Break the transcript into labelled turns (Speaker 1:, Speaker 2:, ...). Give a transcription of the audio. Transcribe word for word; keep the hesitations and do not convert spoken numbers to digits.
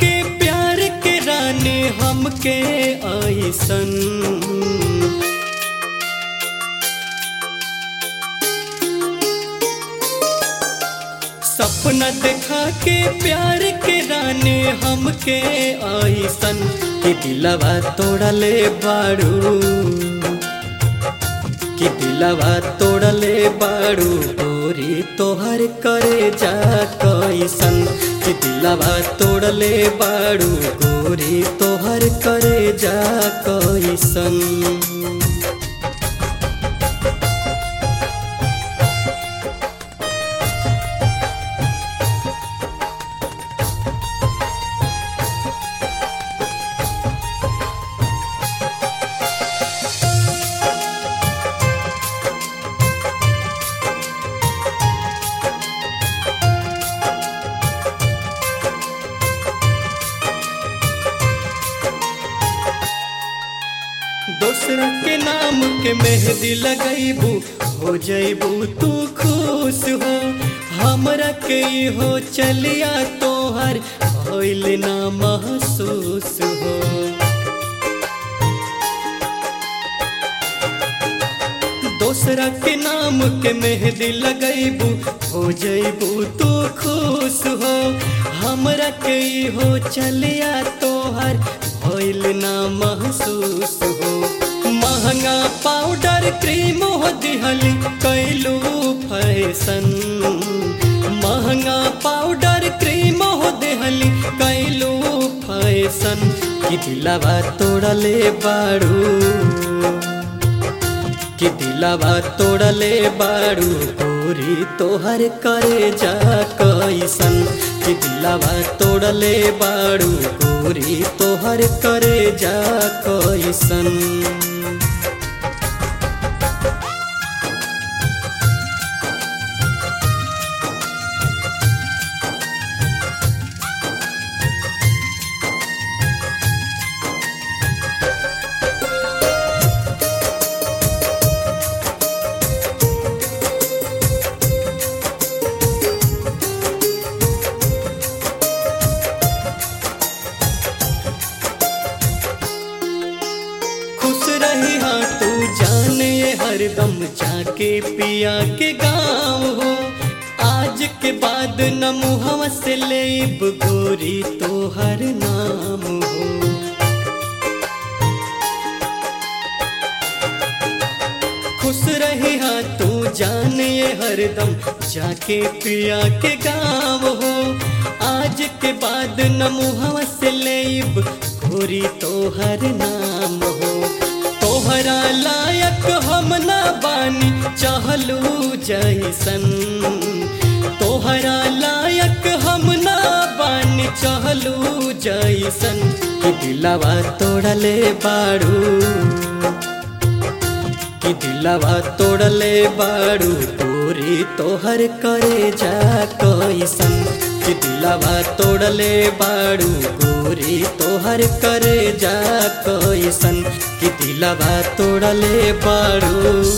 Speaker 1: के प्यार के रानी हमके ऐसन। सपना देखा के प्यार के रानी हमके ऐसन कि दिलवा तोड़ले बाड़ू, कि दिलवा तोड़ले बाड़ू गोरी तोहर करे जा कैसन, कि दिलवा तोड़ले बाड़ू गोरी तोहर करे जा कैसन। दूसरा के नाम के मेहंदी लगैबू हो जैबू तू खुश हो, हमरा के हो चलिया तोहर भइल ना महसूस हो। दूसरा के नाम के मेहंदी लगैबू हो जैबू तू खुश हो, हमरा के हो चलिया तोहर भइल ना महसूस हो। महंगा पाउडर क्रीम हो दिहली कैलू फैशन, महंगा पाउडर क्रीम हो दिहली कैलू फैशन, कि दिलवा तोड़ले बाड़ू, कि दिलवा तोड़ले बाड़ू गोरी तोहर करे जा कैसन, कि दिलवा तोड़ले बाड़ू गोरी तोहर करे जा कैसन। रही हाँ तू जाने हरदम जाके पिया के गाँव हो, आज के बाद न मुहवा से लेब गोरी तोहर नाम हो। खुश रही हाँ तू जाने हरदम जाके पिया के गाँव हो, आज के बाद न मुहवा से लेब गोरी तोहर नाम हो। तोहरा लायक हम ना बानी चाहलू जैसन, तोहरा लायक हम ना बानी चाहलू जैसन, कि दिलवा तोड़ले बाड़ू, कि दिलवा तोड़ले बाड़ू गोरी तोहर करे जा कैसन, कि दिलवा तोड़ले बाड़ू गोरी तोहर करे जा कैसन, कि दिलवा तोड़ले बाड़ू।